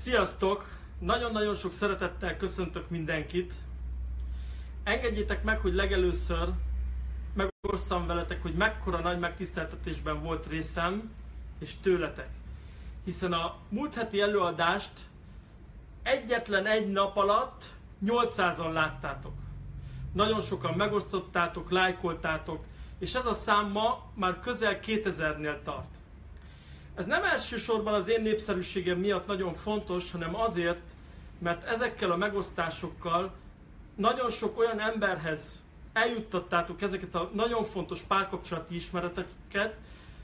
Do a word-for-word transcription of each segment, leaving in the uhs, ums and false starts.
Sziasztok! Nagyon-nagyon sok szeretettel köszöntök mindenkit. Engedjétek meg, hogy legelőször megosszam veletek, hogy mekkora nagy megtiszteltetésben volt részem, és tőletek. Hiszen a múlt heti előadást egyetlen egy nap alatt nyolcszázan láttátok. Nagyon sokan megosztottátok, lájkoltátok, és ez a szám ma már közel kétezernél tart. Ez nem elsősorban az én népszerűségem miatt nagyon fontos, hanem azért, mert ezekkel a megosztásokkal nagyon sok olyan emberhez eljuttattátok ezeket a nagyon fontos párkapcsolati ismereteket,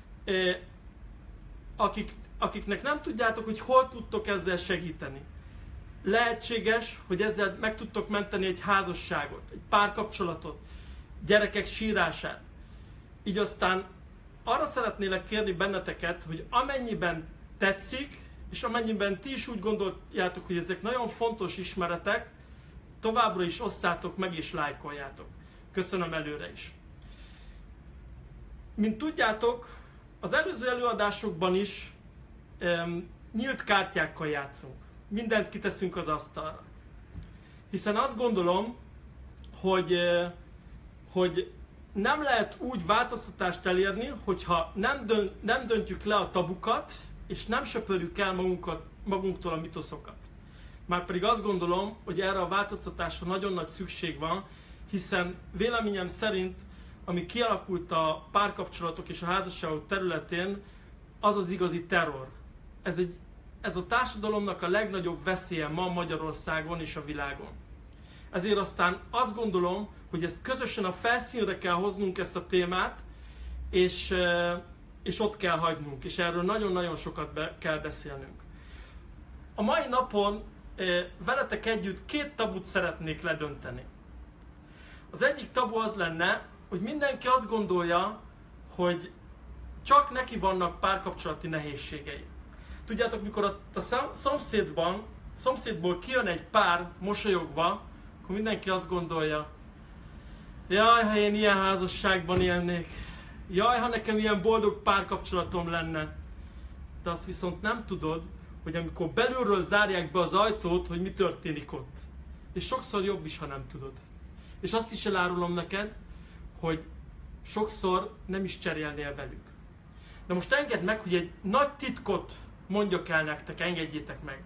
akik, akiknek nem tudjátok, hogy hol tudtok ezzel segíteni. Lehetséges, hogy ezzel meg tudtok menteni egy házasságot, egy párkapcsolatot, gyerekek sírását. Így aztán arra szeretnélek kérni benneteket, hogy amennyiben tetszik, és amennyiben ti is úgy gondoljátok, hogy ezek nagyon fontos ismeretek, továbbra is osszátok meg és lájkoljátok. Köszönöm előre is. Mint tudjátok, az előző előadásokban is um, nyílt kártyákkal játszunk. Mindent kiteszünk az asztalra. Hiszen azt gondolom, hogy, uh, hogy nem lehet úgy változtatást elérni, hogyha nem, dönt, nem döntjük le a tabukat, és nem söpörjük el magunkat, magunktól a mitoszokat. Márpedig azt gondolom, hogy erre a változtatásra nagyon nagy szükség van, hiszen véleményem szerint, ami kialakult a párkapcsolatok és a házasságok területén, az az igazi terror. Ez, egy, ez a társadalomnak a legnagyobb veszélye ma Magyarországon és a világon. Ezért aztán azt gondolom, hogy ezt közösen a felszínre kell hoznunk ezt a témát, és, és ott kell hagynunk, és erről nagyon-nagyon sokat be, kell beszélnünk. A mai napon veletek együtt két tabut szeretnék ledönteni. Az egyik tabu az lenne, hogy mindenki azt gondolja, hogy csak neki vannak párkapcsolati nehézségei. Tudjátok, mikor a, a szomszédban, szomszédból kijön egy pár mosolyogva, akkor mindenki azt gondolja, jaj, ha én ilyen házasságban élnék, jaj, ha nekem ilyen boldog párkapcsolatom lenne. De azt viszont nem tudod, hogy amikor belülről zárják be az ajtót, hogy mi történik ott. És sokszor jobb is, ha nem tudod. És azt is elárulom neked, hogy sokszor nem is cserélnél velük. De most engedd meg, hogy egy nagy titkot mondjak el nektek, engedjétek meg.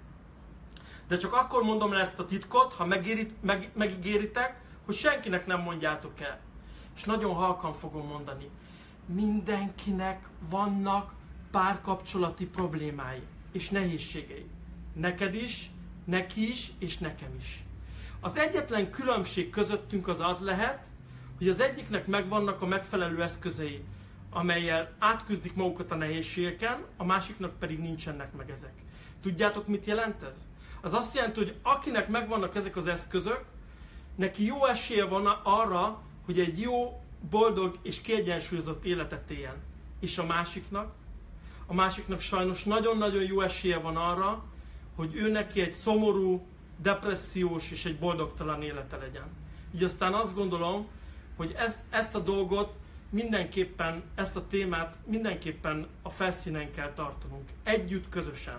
De csak akkor mondom le ezt a titkot, ha megérit, meg, megígéritek, hogy senkinek nem mondjátok el. És nagyon halkan fogom mondani. Mindenkinek vannak párkapcsolati problémái és nehézségei. Neked is, neki is, és nekem is. Az egyetlen különbség közöttünk az az lehet, hogy az egyiknek megvannak a megfelelő eszközei, amellyel átküzdik magukat a nehézségeken, a másiknak pedig nincsenek meg ezek. Tudjátok, mit jelent ez? Az azt jelenti, hogy akinek megvannak ezek az eszközök, neki jó esélye van arra, hogy egy jó, boldog és kiegyensúlyozott életet éljen. És a másiknak? A másiknak sajnos nagyon-nagyon jó esélye van arra, hogy ő neki egy szomorú, depressziós és egy boldogtalan élete legyen. Így aztán azt gondolom, hogy ez, ezt a dolgot mindenképpen, ezt a témát mindenképpen a felszínen kell tartanunk. Együtt, közösen.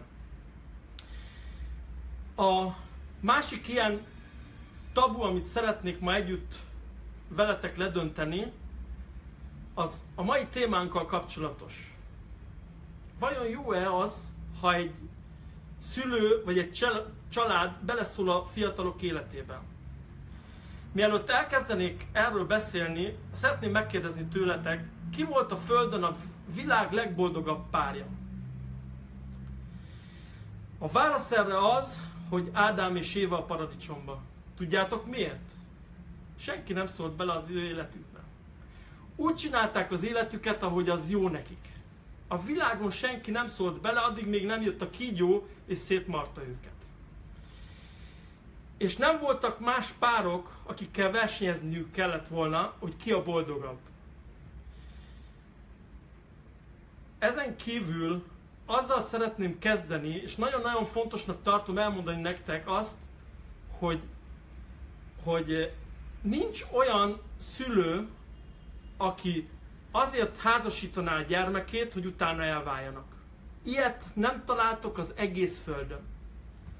A másik ilyen tabu, amit szeretnék ma együtt veletek ledönteni, az a mai témánkkal kapcsolatos. Vajon jó-e az, ha egy szülő vagy egy család beleszól a fiatalok életében? Mielőtt elkezdenék erről beszélni, szeretném megkérdezni tőletek, ki volt a Földön a világ legboldogabb párja? A válasz erre az, hogy Ádám és Éva a paradicsomba. Tudjátok miért? Senki nem szólt bele az ő életükbe. Úgy csinálták az életüket, ahogy az jó nekik. A világon senki nem szólt bele, addig még nem jött a kígyó, és szétmarta őket. És nem voltak más párok, akikkel versenyezniük kellett volna, hogy ki a boldogabb. Ezen kívül azzal szeretném kezdeni, és nagyon-nagyon fontosnak tartom elmondani nektek azt, hogy, hogy nincs olyan szülő, aki azért házasítaná a gyermekét, hogy utána elváljanak. Ilyet nem találtok az egész Földön.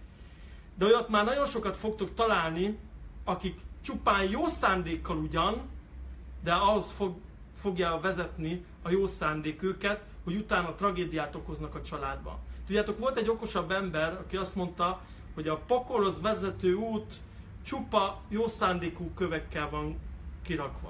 De olyat már nagyon sokat fogtok találni, akik csupán jó szándékkal ugyan, de ahhoz fog, fogja vezetni a jó szándék őket, hogy utána tragédiát okoznak a családban. Tudjátok, volt egy okosabb ember, aki azt mondta, hogy a pokolhoz vezető út csupa jó szándékú kövekkel van kirakva.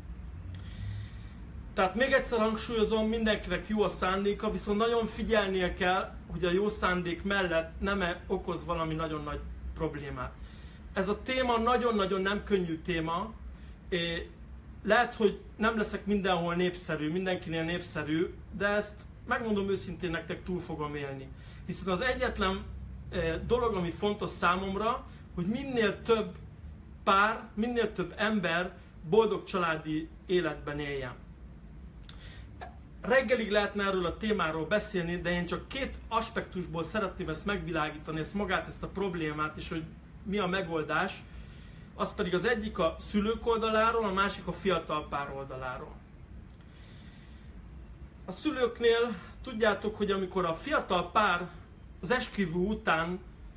Tehát még egyszer hangsúlyozom, mindenkinek jó a szándéka, viszont nagyon figyelnie kell, hogy a jó szándék mellett nem okoz valami nagyon nagy problémát. Ez a téma nagyon-nagyon nem könnyű téma. Lehet, hogy nem leszek mindenhol népszerű, mindenkinél népszerű, de ezt megmondom őszintén, nektek túl fogom élni. Hiszen az egyetlen dolog, ami fontos számomra, hogy minél több pár, minél több ember boldog családi életben éljen. Reggelig lehetne erről a témáról beszélni, de én csak két aspektusból szeretném ezt megvilágítani, ezt magát, ezt a problémát, és hogy mi a megoldás. Az pedig az egyik a szülők oldaláról, a másik a fiatal pár oldaláról. A szülőknél tudjátok, hogy amikor a fiatal pár az esküvő után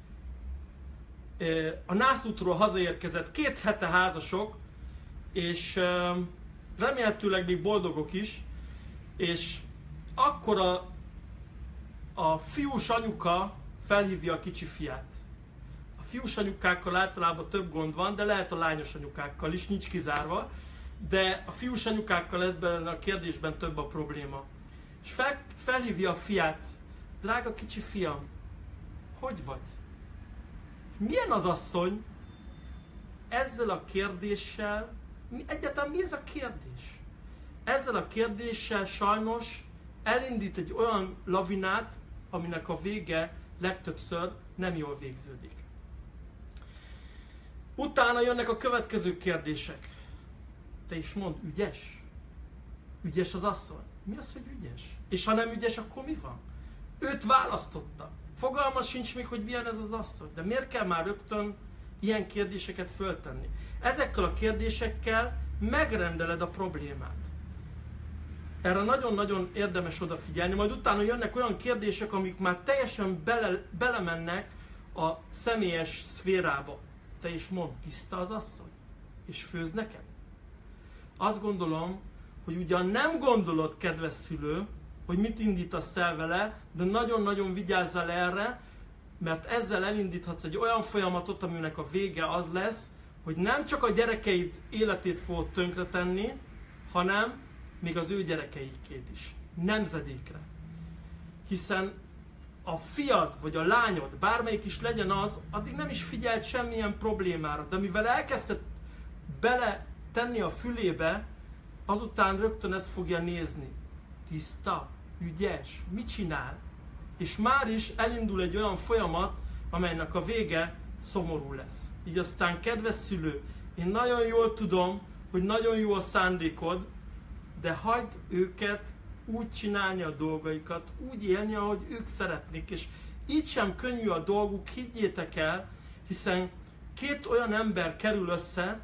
a nászútról hazaérkezett, két hete házasok, és remélhetőleg még boldogok is, és akkor a, a fiús anyuka felhívja a kicsi fiát. A fiús anyukákkal általában több gond van, de lehet a lányos anyukákkal is, nincs kizárva, de a fiús anyukákkal ebben a kérdésben több a probléma. És fel, felhívja a fiát: drága kicsi fiam, hogy vagy? Milyen az asszony? Ezzel a kérdéssel, egyáltalán mi ez a kérdés? Ezzel a kérdéssel sajnos elindít egy olyan lavinát, aminek a vége legtöbbször nem jól végződik. Utána jönnek a következő kérdések. Te is mondd, ügyes? Ügyes az asszony? Mi az, hogy ügyes? És ha nem ügyes, akkor mi van? Őt választotta. Fogalma sincs még, hogy milyen ez az asszony. De miért kell már rögtön ilyen kérdéseket föltenni? Ezekkel a kérdésekkel megrendeled a problémát. Erre nagyon-nagyon érdemes odafigyelni, majd utána jönnek olyan kérdések, amik már teljesen bele, belemennek a személyes szférába. Te is mondd, tiszta az asszony? És főz neked? Azt gondolom, hogy ugyan nem gondolod, kedves szülő, hogy mit indítasz el vele, de nagyon-nagyon vigyázzál erre, mert ezzel elindíthatsz egy olyan folyamatot, aminek a vége az lesz, hogy nem csak a gyerekeid életét fogod tönkretenni, hanem még az ő gyerekeikét is. Nemzedékre. Hiszen a fiad vagy a lányod, bármelyik is legyen az, addig nem is figyelt semmilyen problémára. De mivel elkezdted bele tenni a fülébe, azután rögtön ezt fogja nézni. Tiszta, ügyes, mit csinál? És már is elindul egy olyan folyamat, amelynek a vége szomorú lesz. Így aztán, kedves szülő, én nagyon jól tudom, hogy nagyon jó a szándékod, de hagyd őket úgy csinálni a dolgaikat, úgy élni, ahogy ők szeretnék. És így sem könnyű a dolguk, higgyétek el, hiszen két olyan ember kerül össze,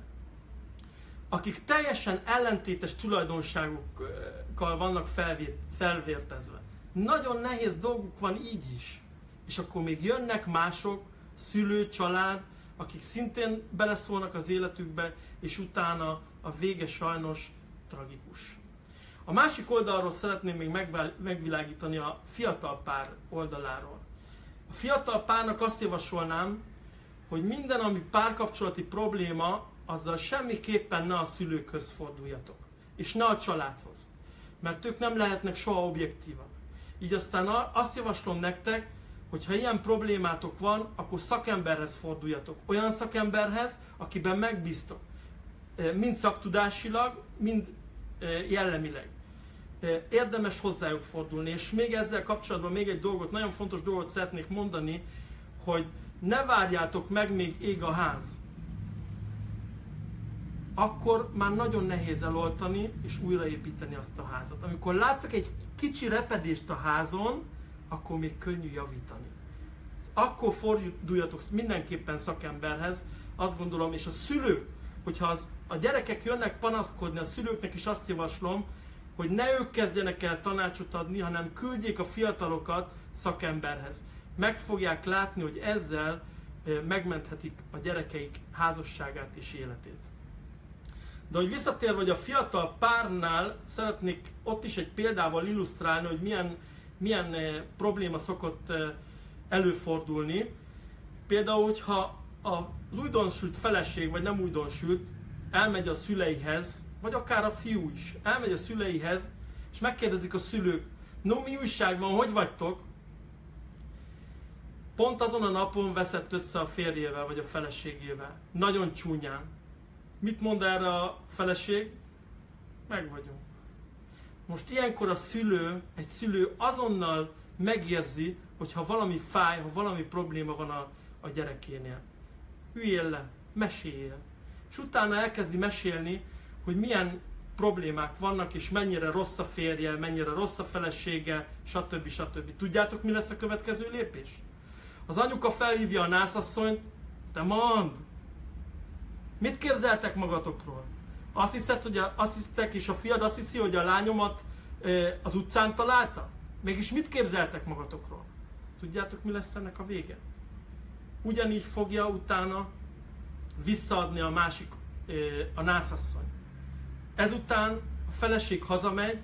akik teljesen ellentétes tulajdonságokkal vannak felvértezve. Nagyon nehéz dolguk van így is. És akkor még jönnek mások, szülő, család, akik szintén beleszólnak az életükbe, és utána a vége sajnos tragikus. A másik oldalról szeretném még megvilágítani a fiatal pár oldaláról. A fiatal párnak azt javasolnám, hogy minden, ami párkapcsolati probléma, azzal semmiképpen ne a szülőkhöz forduljatok. És ne a családhoz. Mert ők nem lehetnek soha objektívak. Így aztán azt javaslom nektek, hogy ha ilyen problémátok van, akkor szakemberhez forduljatok. Olyan szakemberhez, akiben megbíztok. Mind szaktudásilag, mind jellemileg. Érdemes hozzájuk fordulni. És még ezzel kapcsolatban még egy dolgot, nagyon fontos dolgot szeretnék mondani, hogy ne várjátok meg, még ég a ház. Akkor már nagyon nehéz eloltani és újraépíteni azt a házat. Amikor láttak egy kicsi repedést a házon, akkor még könnyű javítani. Akkor forduljatok mindenképpen szakemberhez, azt gondolom, és a szülők, hogyha az, a gyerekek jönnek panaszkodni, a szülőknek is azt javaslom, hogy ne ők kezdjenek el tanácsot adni, hanem küldjék a fiatalokat szakemberhez. Meg fogják látni, hogy ezzel megmenthetik a gyerekeik házasságát és életét. De hogy visszatérve, hogy a fiatal párnál szeretnék ott is egy példával illusztrálni, hogy milyen, milyen probléma szokott előfordulni. Például, hogyha az újdonsült feleség, vagy nem újdonsült, elmegy a szüleihez, vagy akár a fiú is, elmegy a szüleihez, és megkérdezik a szülők, no, mi újság van, hogy vagytok? Pont azon a napon veszett össze a férjével, vagy a feleségével. Nagyon csúnyán. Mit mond erre a feleség? Meg vagyunk. Most ilyenkor a szülő, egy szülő azonnal megérzi, hogyha valami fáj, ha valami probléma van a, a gyerekénél. Üljél le, meséljél. És utána elkezdi mesélni, hogy milyen problémák vannak, és mennyire rossz a férje, mennyire rossz a felesége, stb. stb. Tudjátok, mi lesz a következő lépés? Az anyuka felhívja a nászasszonyt, te mondd! Mit képzeltek magatokról? Azt hiszed, hogy a, azt hisztek, és a fiad azt hiszi, hogy a lányomat e, az utcán találta? Mégis mit képzeltek magatokról? Tudjátok, mi lesz ennek a vége? Ugyanígy fogja utána visszaadni a másik, e, a nászasszony. Ezután a feleség hazamegy,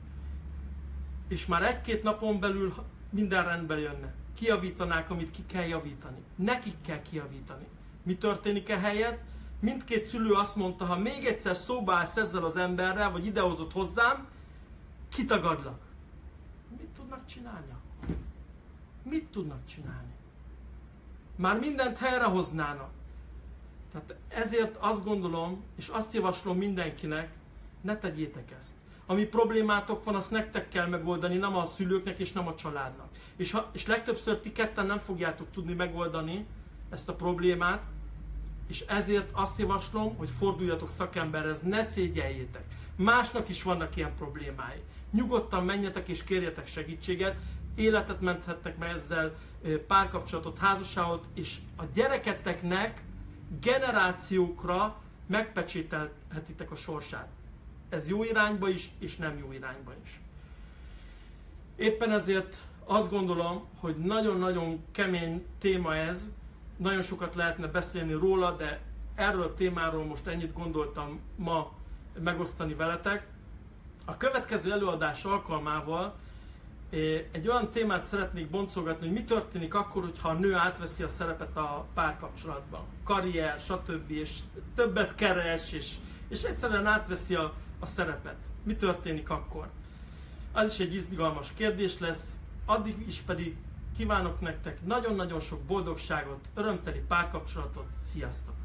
és már egy-két napon belül minden rendben jönne. Kijavítanák, amit ki kell javítani. Nekik kell kijavítani. Mi történik ehelyett? Mindkét szülő azt mondta, ha még egyszer szóba állsz ezzel az emberrel, vagy idehozott hozzám, kitagadlak. Mit tudnak csinálni akkor? Mit tudnak csinálni? Már mindent helyrehoznának. Tehát ezért azt gondolom, és azt javaslom mindenkinek, ne tegyétek ezt. Ami problémátok van, azt nektek kell megoldani, nem a szülőknek és nem a családnak. És, ha, és legtöbbször ti ketten nem fogjátok tudni megoldani ezt a problémát, és ezért azt javaslom, hogy forduljatok szakemberhez, ne szégyeljétek. Másnak is vannak ilyen problémái. Nyugodtan menjetek és kérjetek segítséget, életet menthettek meg ezzel, párkapcsolatot, házasságot, és a gyereketeknek generációkra megpecsételhetitek a sorsát. Ez jó irányba is, és nem jó irányba is. Éppen ezért azt gondolom, hogy nagyon-nagyon kemény téma ez, nagyon sokat lehetne beszélni róla, de erről a témáról most ennyit gondoltam ma megosztani veletek. A következő előadás alkalmával egy olyan témát szeretnék boncolgatni, hogy mi történik akkor, hogyha a nő átveszi a szerepet a párkapcsolatban. Karrier, stb. És többet keres, és, és egyszerűen átveszi a, a szerepet. Mi történik akkor? Az is egy izgalmas kérdés lesz, addig is pedig kívánok nektek nagyon-nagyon sok boldogságot, örömteli párkapcsolatot, sziasztok!